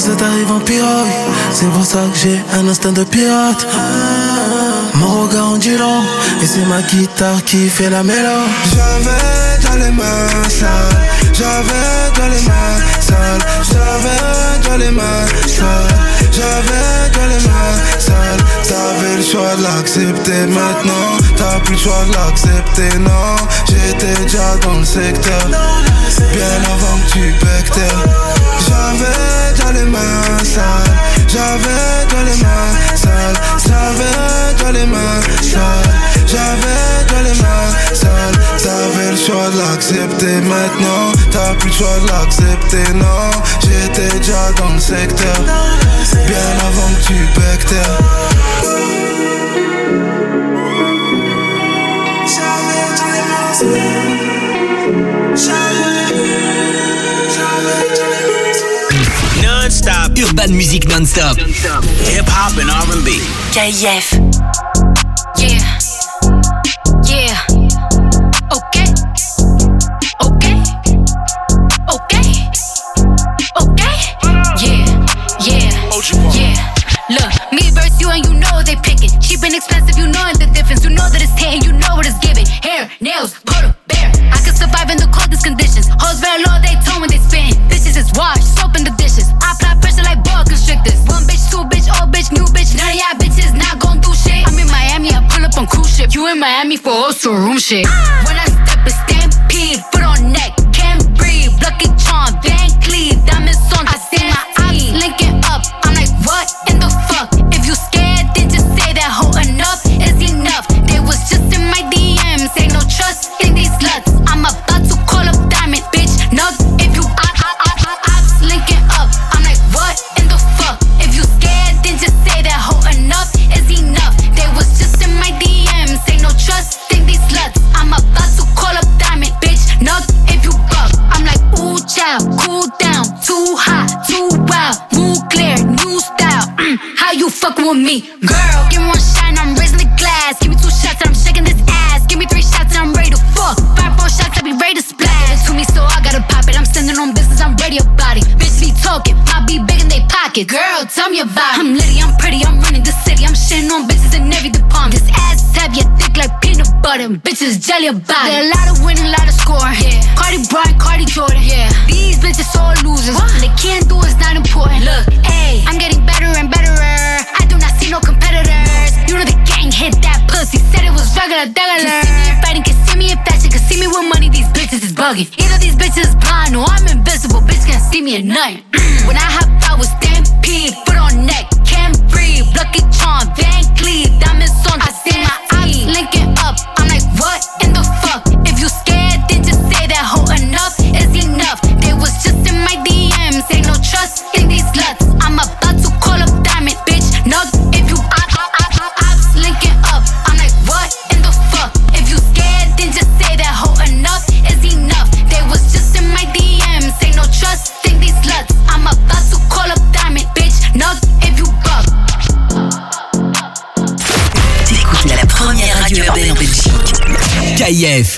ça t'arrive en pirogue. C'est pour ça que j'ai un instinct de pirate. Mon regard en dit long, et c'est ma guitare qui fait la mélodie. J'avais dans les mains sales, j'avais dans les mains sales, j'avais dans les mains sales, j'avais dans les mains sales. T'avais le choix de l'accepter maintenant, t'as plus le choix de l'accepter, non. J'étais déjà dans le secteur, bien avant que tu bectes. J'avais dans les mains sales, j'avais dans les mains sales, j'avais dans les mains sales, j'avais dans les mains sales. T'avais le choix de l'accepter maintenant, t'as plus le choix de l'accepter, non. J'étais déjà dans le secteur, bien avant que tu bectes. Non-stop Urban Music non-stop. Hip-hop and R and B. K I F. Yeah. Yeah. Okay. Okay. Okay. Okay. Yeah. Yeah. Yeah. Look, me versus you and you know they picking. Cheap and expensive, you know the difference. You know that it's hitting, you know what it's giving. Hair, nails, polar bear. I can survive in the coldest conditions. Hoes very low, they tone when they spin. Bitches is washed, soap in the dishes. I apply pressure like boa constrictors. One bitch, two bitch, old bitch, new bitch. None of y'all bitches not gon' do shit. I'm in Miami, I pull up on cruise ship. You in Miami for also room shit. When I step a stampede, foot on neck, can't breathe. Lucky Charm, Van Cleef, diamonds on. I see my eyes linking up. I'm like, what in the fuck? If you scared, then just say that hoe enough is enough. They was just in my D Ms, ain't no trust in these sluts. I'm about to call up Diamond, bitch. No, if you I I I I I's linking up. I'm like, what in the fuck? If you scared, then just say that hoe enough is enough. They was just in my D Ms, ain't no trust in these sluts. I'm about to call up Diamond, bitch. No, if you buck. I'm like, ooh, child, cool down, too hot, too wild, move clear, new style. Mm, how you fucking with me, girl? Give me one shot and I'm raising the glass. Give me two shots and I'm shaking this ass. Give me three shots and I'm ready to fuck. Five, four shots, I be ready to splash. Give it to me, so I gotta pop it. I'm standing on business, I'm ready about it. Bitch be talking, might be big in they pocket. Girl, tell me about it. I'm litty, I'm pretty, I'm running the city. I'm shitting on bitches in every department. This ass is heavy, thick like peanut butter. Bitches jelly about it. There a lot of winning, a lot of scoring. Yeah. Cardi Bryant, Cardi Jordan. Yeah. These bitches all losers. What they can't do is not important. Look, hey, I'm getting better and betterer. I do not see no competitors. You know the gang hit that pussy. Said it was regular, regular. Can see me in fighting, can see me in fashion, can see me with money. These bitches is bugging. Either these bitches is blind or I'm invisible. Bitch can't see me at night. When I hop out with stampede, foot on neck, can't breathe. Lucky Charm, Van Cleef, diamonds on. I see my eyes linking up. I'm like, what in the fuck? If you scared, then just say that hoe enough is enough. They was just in my D Ms, ain't no trust in these sluts. I'm about to call up Diamond, bitch. No, if you I I I I I's linking up. I'm like, what in the fuck? If you scared, then just say that hoe enough is enough. They was just in my D Ms, ain't no trust in these sluts. I'm about to call up Diamond, bitch. No, if you buck. T'écoutes la première radio urbaine en Belgique. K I F.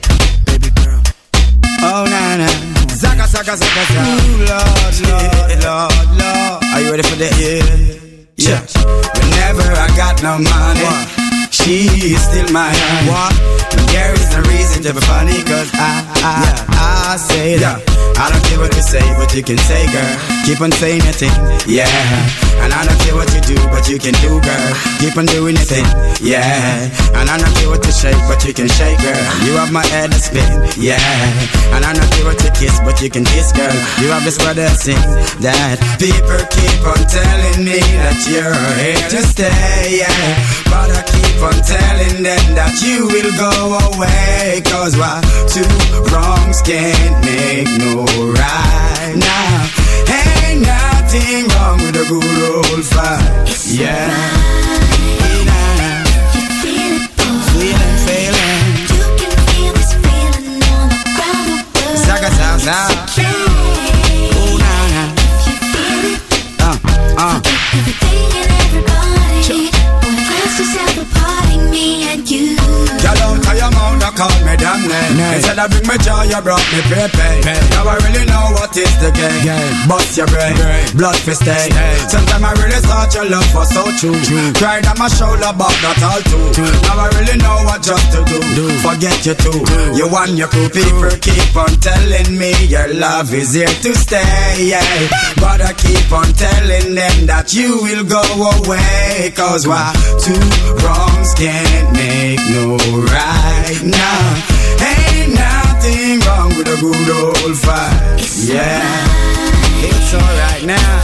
Oh na na, Zaka Zaka Zaka Zaka. Ooh, Lord, Lord, Lord, Lord. Are you ready for that? Yeah, yeah. Whenever I got no money, what? She is still my honey. What? There is no reason to be funny, cause I, I, yeah. I say that. Yeah. I don't care what you say, but you can say, girl. Keep on saying your thing, yeah. And I don't care what you do, but you can do, girl. Keep on doing your thing, yeah. And I don't care what you shake, but you can shake, girl. You have my head to spin, yeah. And I don't care what you kiss, but you can kiss, girl. You have this word that sing that. People keep on telling me that you're here to stay, yeah. But I keep on telling them that you will go away. Cause why two wrongs can't make no right now. Ain't nothing wrong with a good old fight. Yeah. Feeling, feeling. You can feel this feeling all around the world. Zaga, zaga, zaga. Oh, nah, nah. Uh, uh. Everything and everybody. Boy, let's just have a party, me and you. Girl, out of your mouth, I call me damn name. yeah. Instead of bring me joy, you brought me pay, pay. Now I really know what is the game. game. Bust your brain, brain. Blood for stay. Sometimes I really thought your love was so true. true. Cried on my shoulder, but not all too. True. Now I really know what just to do. do. Forget you too. Do. You and your crew people keep on telling me your love is here to stay. Yeah. But I keep on telling them that you will go away. Cause why two wrongs can't make no right now. Ain't nothing wrong with a good old fight. It's yeah, alright. It's alright now.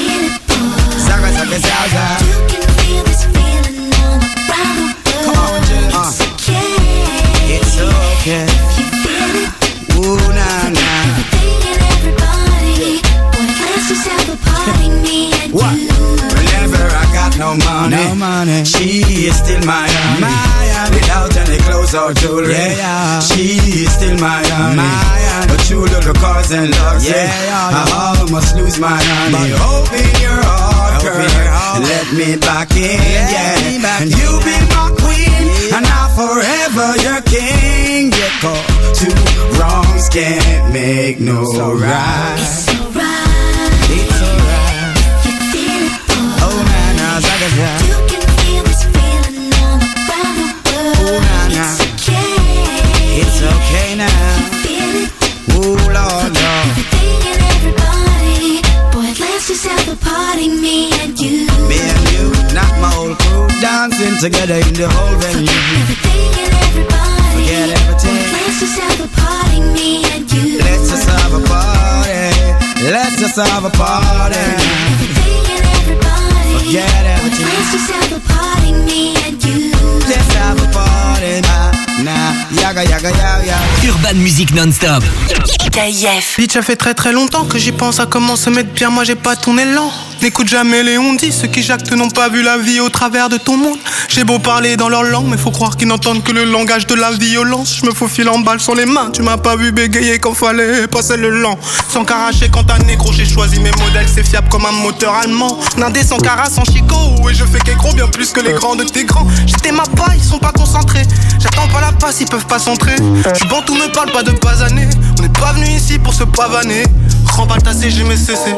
Zaga, zaga, zaga. You can feel this feeling all around the world. Come on, Jill. Uh. It's okay. It's okay. If you feel it. Ooh, nah, nah. Everything and everybody. Boy, let's just have a party, me and what? You. Whenever I got no money, no money, she is still my honey. My honey. Without any clothes or jewelry, yeah, yeah. She is still my honey. My honey. But you little cars and luxury, yeah, yeah, yeah. I almost lose my honey. But open your heart, girl, your heart. Let me back in, yeah, yeah. Me back and in. You be my queen, yeah. And I forever your king. Yeah, cause two wrongs can't make no it's right. right. It's alright. It's alright. You feel it, boy. Oh, man, nah, zaga, zaga. You can feel this feeling all around the world. Oh, nah, nah. It's okay. It's okay now. You feel it. Oh, Lord, Lord. Everything and everybody. Boy, let's just have a party, me and you. Me and you, not my whole crew. Dancing together in the whole venue. Everything and everybody. Forget everything. Boy, let's just have a party, me and you. Let's just have a party. Let's just have a party. Everything and everybody. Forget everything. Boy, let's just have a party, me and you. Let's have a party. Nah, nah, yaga, yaga, yaga, yaga. Urban Music non-stop. K F. Bitch, ça fait très très longtemps que j'y pense à comment se mettre bien. Moi j'ai pas ton élan. N'écoute jamais les on-dit. Ceux qui jactent n'ont pas vu la vie au travers de ton monde. J'ai beau parler dans leur langue, mais faut croire qu'ils n'entendent que le langage de la violence. Je me faufile en balle sur les mains. Tu m'as pas vu bégayer quand fallait passer le lent. Sans caracher quand t'as négro, j'ai choisi mes modèles. C'est fiable comme un moteur allemand. Nindé sans cara, sans chico. Et je fais qu'écro bien plus que les grands de tes grands. J'étais ma paille, ils sont pas concentrés. J'attends pas la passe, ils peuvent pas centrer. J'suis bon, tout me parle pas de basaner. On est pas venu ici pour se pavaner. Remballe ta C G, mais cessé.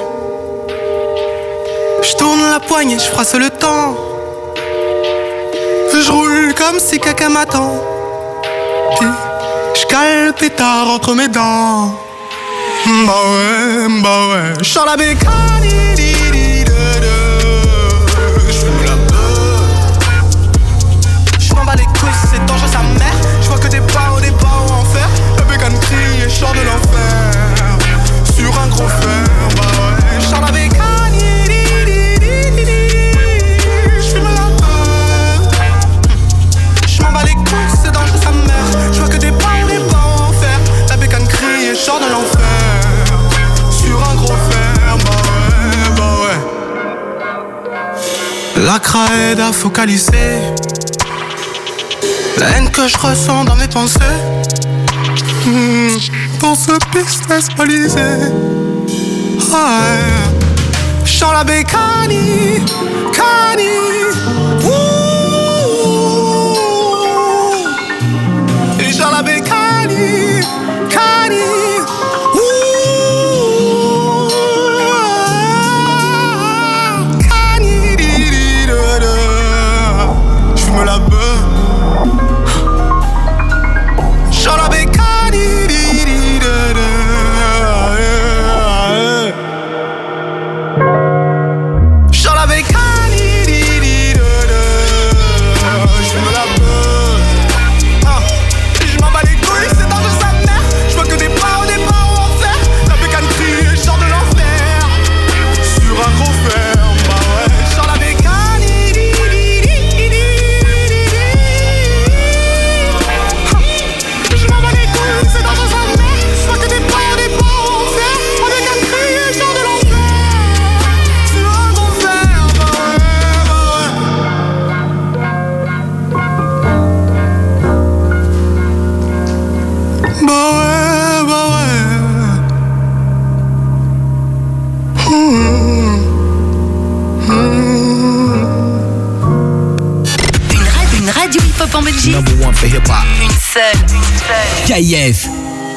J'tourne la poignée, j'frasse le temps. J'roule comme si quelqu'un m'attend. Puis j'cale le pétard entre mes dents. Bah ouais, bah ouais. J'sors la bécane. J'fume la beuh. J'm'en bats les couilles, c'est dangereux sa mère. J'vois que des pas au départ ou en fer. La bécane crie et j'sors de l'enfer. Sur un gros fer, bah ouais. J'sors la bécane. Genre de l'enfer, sur un gros fer, bah ouais, bah ouais. La cra aide à focaliser la haine que je ressens dans mes pensées. Mmh, dans ce business balisé. Ouais. Chant la bécanie, cani. Et chant la bécanie, cani. Une seul. K I F.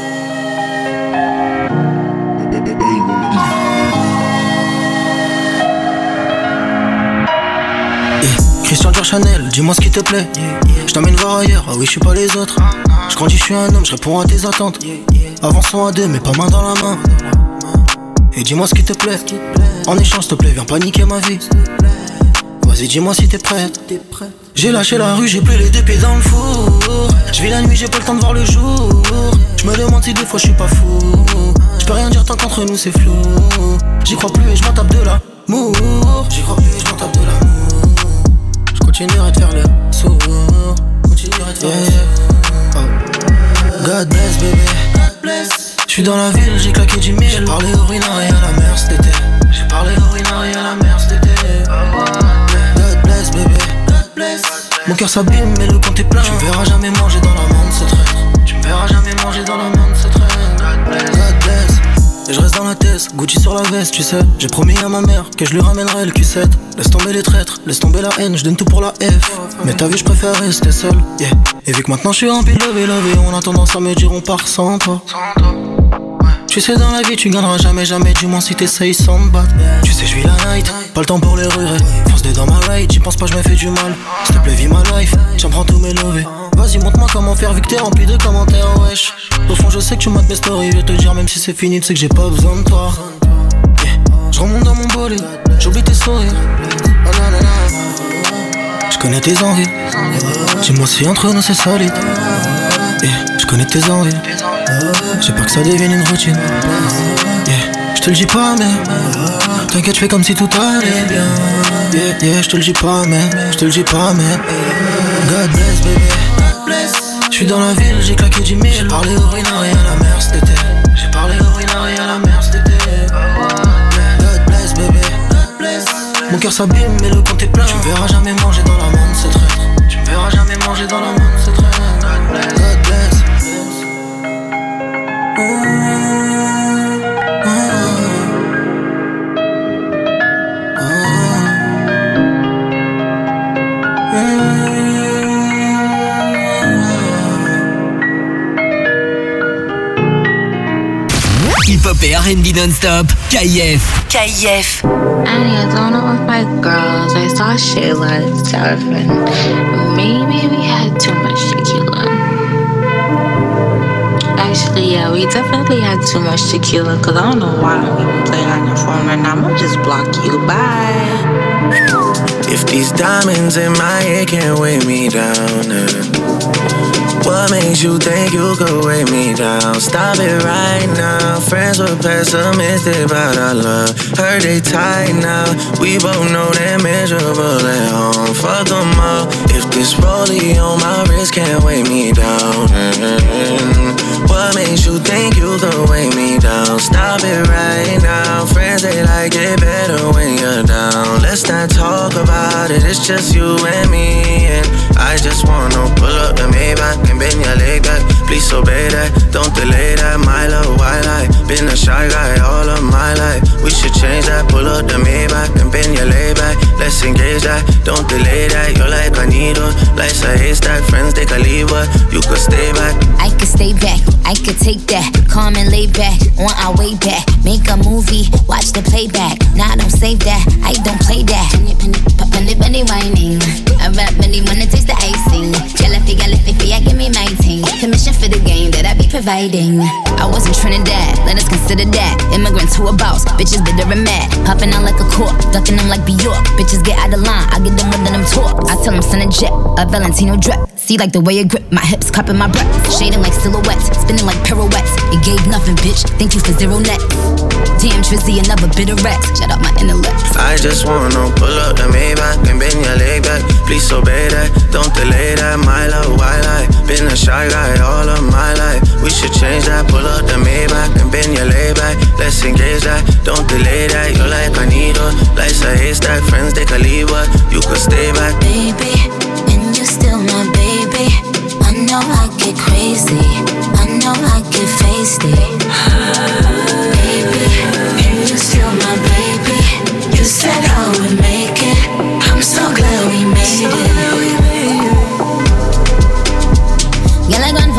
Christian Dior Chanel, dis-moi ce qui te plaît. Je t'emmène voir ailleurs, ah oui je suis pas les autres. Je grandis, je suis un homme, je réponds à tes attentes. Avançons à deux, mais pas main dans la main. Et dis-moi ce qui te plaît. En échange, s'il te plaît, viens paniquer ma vie. Vas-y, dis-moi si t'es prête. J'ai lâché la rue, j'ai plus les deux pieds dans le four. Je vis la nuit, j'ai pas le temps de voir le jour. Je me demande si des fois je suis pas fou. Je peux rien dire tant qu'entre nous c'est flou. J'y crois plus et je m'en tape de l'amour. J'y crois plus et je m'en tape de l'amour. Continuerai de faire le sourd. Continuerai de faire yeah. le sourd. Oh. God bless bébé. God bless. J'suis dans la ville, j'ai claqué dix mille. J'ai parlé au Rina et à la mer cet été. J'ai parlé au Rina et à la mer cet été. God bless bébé. God bless. Mon cœur s'abîme mais le compte est plein. Tu me verras jamais manger dans la main de ce traître. Tu me verras jamais manger dans la main de ce traître. God bless. God bless. Et je reste dans la tête, Gucci sur la veste, tu sais. J'ai promis à ma mère que je lui ramènerai le Q sept. Laisse tomber les traîtres, laisse tomber la haine, je donne tout pour la F. Mais t'as vu, je préfère rester seul, yeah. Et vu que maintenant je suis rempli de love et love et on a tendance à me dire on part sans toi. Tu sais dans la vie tu gagneras jamais jamais, du moins si t'essayes sans te battre. Tu sais je vis la night, pas le temps pour les regrets. Fonce dedans ma ride, j'y pense pas je me fais du mal. S'il te plaît vis ma life, j'en prends tous mes lovés. Vas-y montre-moi comment faire vu que t'es rempli de commentaires wesh. Au fond je sais que tu mates mes stories, je vais te dire même si c'est fini tu sais que j'ai pas besoin de toi, yeah. Je remonte dans mon bolide, j'oublie tes sourires. Oh, non, non, non. Je connais tes envies, dis-moi si entre nous c'est solide, yeah. Je connais tes envies, j'ai peur que ça devienne une routine, yeah. Je te le dis pas mais t'inquiète je fais comme si tout allait bien, yeah, yeah. Je te le dis pas mais je te le dis pas mais God bless bébé. J'suis dans la ville, j'ai claqué dix mille. J'ai parlé au Rina et à la mer cet été. J'ai parlé au Rina et à la mer cet été. God bless bébé. Mon cœur s'abîme mais le compte est plein. Tu me verras jamais manger dans la main de ce traître. Tu me verras jamais manger dans la main de ce traître. God bless. Hip-hop et R and B non-stop, K I F. K I F. And I don't know if my girls, I saw Shayla and stuff, and maybe we had too much tequila. Actually, yeah, we definitely had too much tequila, cause I don't know why I'm even playing on your phone right now. I'ma just block you, bye. If these diamonds in my head can't weigh me down, uh, what makes you think you could weigh me down? Stop it right now. Friends were pessimistic about our love. Heard they tight now. We both know they're miserable at home. Fuck them all. If this rollie on my wrist can't weigh me down, mm-hmm. What makes you think you could weigh me down? Stop it right now. Friends they like it better when you're down. Let's not talk about it. It's just you and me, and I just wanna pull up the Maybach and bend your leg back. Please obey that, don't delay that. My love, why lie? Been a shy guy all of my life. We should change that. Pull up the Maybach and bend your leg back. Let's engage that, don't delay that. You're like a needle, life's a haystack. Friends they can leave, but you could stay back. I could stay back, I could take that. Calm and lay back, on our way back. Make a movie, watch the playback. Nah, don't save that, I don't play that. Penny, penny, penny, penny whining. I rap money when it tastes the icing. Jealousy, jealousy, yeah, give me my team. Commission for the game that I be providing. I was in Trinidad, let us consider that. Immigrant to a boss, bitches bitter and mad. Hopping out like a cork, ducking them like Bjork. Bitches get out of line, I get them within them talk. I tell them send a jet, a Valentino drip. See like the way it grip, my hips cupping my breath. Shading like silhouettes, spinning like pirouettes. It gave nothing, bitch, thank you for zero net. Damn Trizzy, another bitter rats. Shut up my intellect. I just wanna pull up the Maybach and bend your leg back. Please obey that, don't delay that. My love, why lie? Been a shy guy all of my life. We should change that. Pull up the Maybach and bend your leg back. Let's engage that, don't delay that. You're like a needle, life's a haystack. Friends they can leave, but you could stay back. Baby, and you're still my baby. I know I get crazy, I know I get feisty. Baby, and you're still my baby. You said I would make it, I'm so glad we made it. Girl, I gone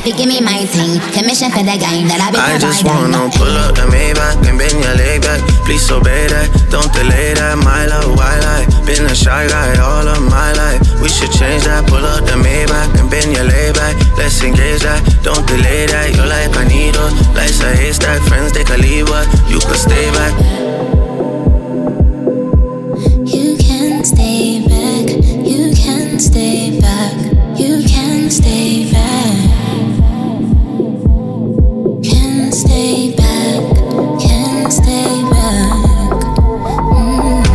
if you give me my thing. Commission for the game that I be I providing. just wanna pull up the Maybach and bend your leg back. Please obey that, don't delay that. My love, why lie? Been a shy guy all of my life. We should change that. Pull up the Maybach and bend your leg back. Let's engage that, don't delay that. You're like a needle, life's a haystack. Friends they can leave, but you could stay back. You can stay back. You can stay back. You can stay back. Can stay back. Can stay back. Mm-hmm.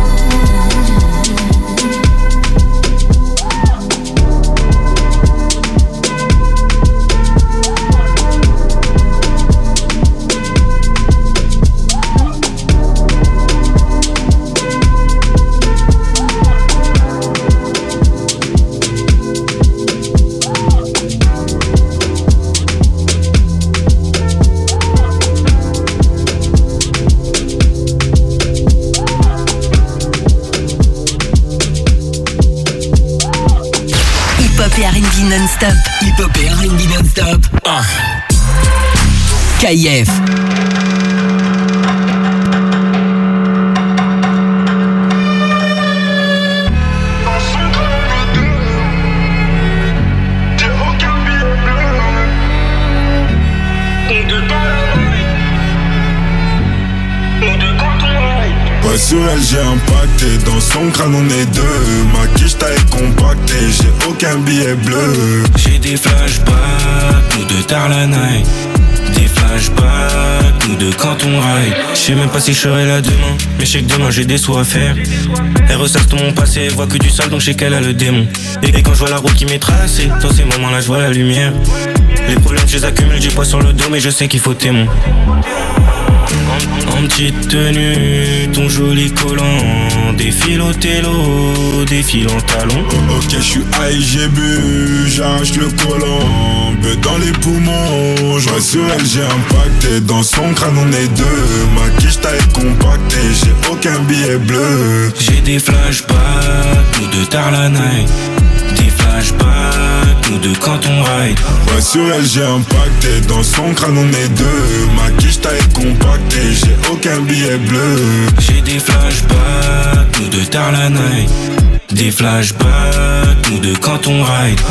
Hip-hop et R and B non-stop. Hip-hop et R and B non-stop. Ah. K I F. Ouais, sur elle j'ai impacté, dans son crâne on est deux. Ma quiche taille compactée, j'ai aucun billet bleu. J'ai des flashbacks, nous deux tard la night. Des flashbacks, nous deux quand on ride. J'sais même pas si je serai là demain, mais je sais que demain j'ai des sous à faire. Elle ressasse tout mon passé, elle voit que du sale donc je sais qu'elle a le démon. Et quand je vois la route qui m'est tracée, dans ces moments là je vois la lumière. Les problèmes je les accumule, j'ai pas sur le dos mais je sais qu'il faut témoin. En, en petite tenue, ton joli collant. Défile au télo, défile en talons. Oh, ok, je suis high, j'ai bu, j'arrache le collant. Beu dans les poumons, je reste sur elle, j'ai impacté. Dans son crâne on est deux. Ma quiche taille compactée, j'ai aucun billet bleu. J'ai des flashbacks, nous deux tard la night. Des flashbacks, nous deux quand on ride. Ouais, sur elle j'ai impacté, dans son crâne on est deux. Ma quiche taille compactée, j'ai aucun billet bleu. J'ai des flashbacks, nous deux tard la night. Des flashbacks, nous deux quand on ride.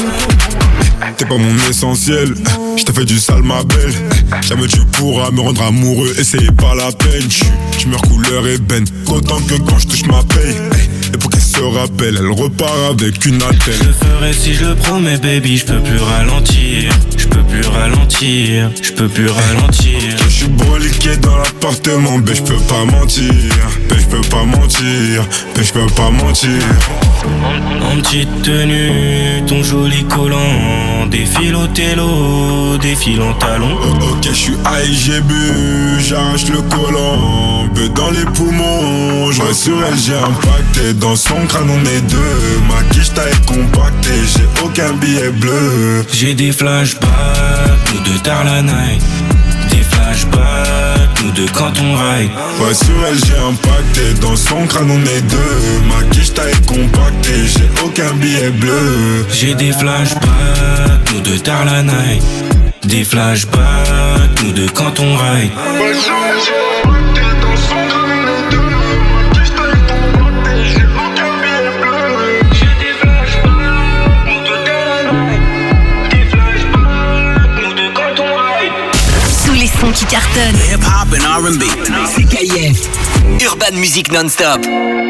T'es pas mon essentiel, j't'ai fait du sale ma belle. Jamais tu pourras me rendre amoureux, et c'est pas la peine. Tu meurs couleur ébène, autant que quand je touche ma paye. Et pour qu'elle se rappelle, elle repart avec une attelle. Je le ferai si je le promets baby, je peux plus ralentir. Je peux plus ralentir, je peux plus ralentir. Je suis broliqué dans l'appartement, ben je peux pas mentir. Ben je peux pas mentir, ben je peux pas mentir. En, en petite tenue, ton joli collant. Défile au télo, défile en talons. Oh, ok, je suis high, j'ai bu, j'arrache le collant. Beu dans les poumons, je reste sur elle, j'ai impacté. Dans son crâne on est deux. Ma quiche taille compactée, j'ai aucun billet bleu. J'ai des flashbacks, nous deux tard la night. Des flashbacks, nous deux quand on ride. Ouais, sur elle j'ai impacté, dans son crâne on est deux. Ma quiche taille compactée, j'ai aucun billet bleu. J'ai des flashbacks, nous deux tard la night. Des flashbacks, nous deux quand on ride. Ouais, sur elle j'ai impacté, dans son crâne on est deux. Ma quiche taille compactée, j'ai aucun billet bleu. J'ai des flashbacks, nous deux tard la night. Des flashbacks, nous deux quand on ride. Sous les sons qui cartonnent. Hip-hop and R and B. C'est K I F. Urban Music non-stop.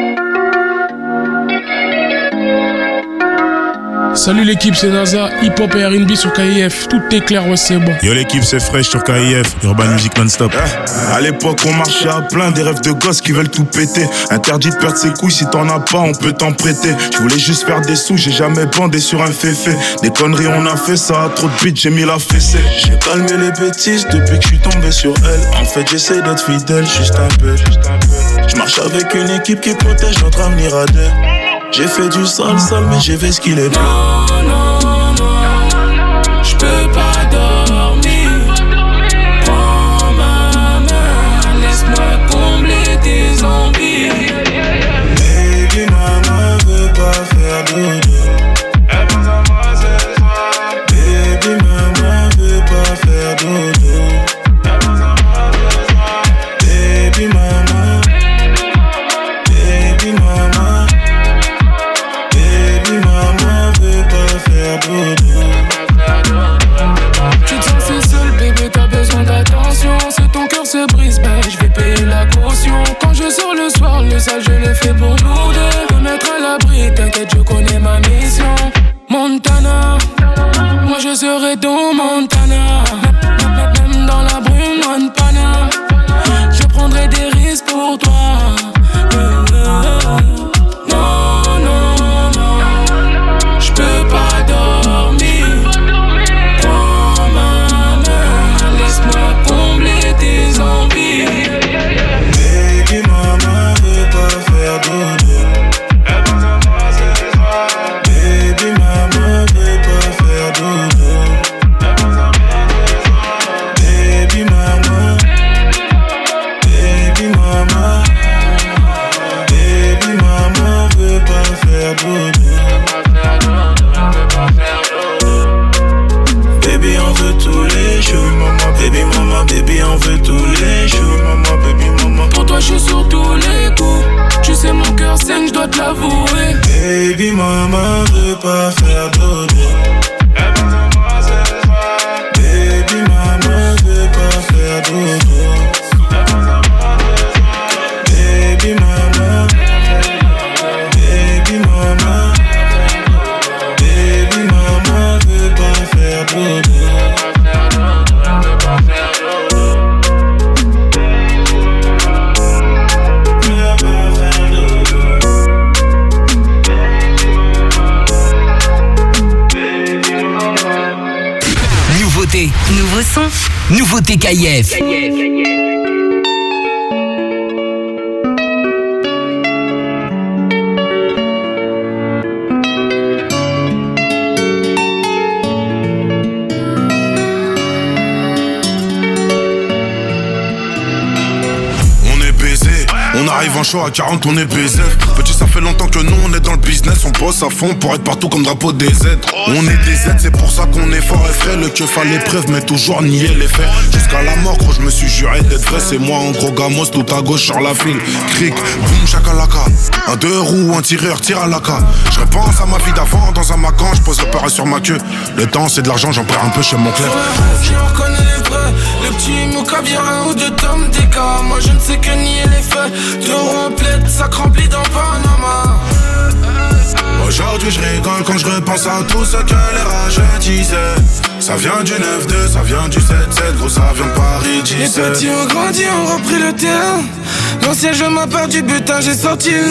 Salut l'équipe, c'est Naza, hip-hop et R and B sur K I F. Tout est clair, ouais, c'est bon. Yo l'équipe, c'est Fresh sur K I F, Urban Music non-stop. Eh, à l'époque, on marchait à plein, des rêves de gosses qui veulent tout péter. Interdit de perdre ses couilles, si t'en as pas, on peut t'en prêter. Je voulais juste faire des sous, j'ai jamais bandé sur un féfé. Des conneries, on a fait ça, à trop de beats, j'ai mis la fessée. J'ai calmé les bêtises depuis que je suis tombé sur elle. En fait, j'essaie d'être fidèle, juste un peu. Je marche avec une équipe qui protège notre avenir à deux. J'ai fait du sale, sale, mais j'ai fait ce qu'il est bon. Non, non, non, j'peux pas dormir. Prends ma main, laisse-moi combler tes envies. Baby, maman veut pas faire dodo. Elle pense à moi ce soir. Baby, maman serai dans Montana. Même dans la brume Montana. Je prendrai des risques pour toi. Non, non, non. Je peux pas dormir. Prends ma main, laisse-moi combler tes envies. Baby mama veut pas faire dodo. Baby mama veut pas faire dodo. Baby mama, baby mama, baby mama veut pas faire dodo. Baby on veut tous les jours, maman, baby mama, baby on veut tous les jours, maman, baby mama. Pour toi je suis sur tous les coups. Tu sais mon cœur saigne, je dois te l'avouer. Baby mama veut pas faire dodo. Baby mama veut pas faire dodo. Baby mama, baby mama, baby mama veut pas faire dodo. Nouveauté, Nouveau son. nouveauté K I F. On arrive en show à quarante, on est baisé. Petit, ça fait longtemps que nous on est dans le business. On bosse à fond pour être partout comme drapeau des Z. On est des Z, c'est pour ça qu'on est fort et frais. Le keuf à l'épreuve, mais toujours nier les faits. Jusqu'à la mort, gros, je me suis juré d'être vrai. C'est moi en gros gamos, tout à gauche sur la file. Cric, boum, chakalaka. Un deux roues, un tireur, tire à la ca. Je repense à ma vie d'avant dans un macan. Je pose le pareil sur ma queue. Le temps c'est de l'argent, j'en perds un peu chez mon clair. Je reconnais les vrais. Le petit mouka vient un ou deux tomes d'écart. Moi je ne sais que nier les faits. Deux remplètes, sac rempli dans Panama. Aujourd'hui je rigole quand je repense à tout ce que les rageux disaient. Ça vient du neuf deux, ça vient du sept sept, gros ça vient de Paris dix-sept. Les petits ont grandi, ont repris le terrain. L'ancien je m'appelle du butin, j'ai sorti le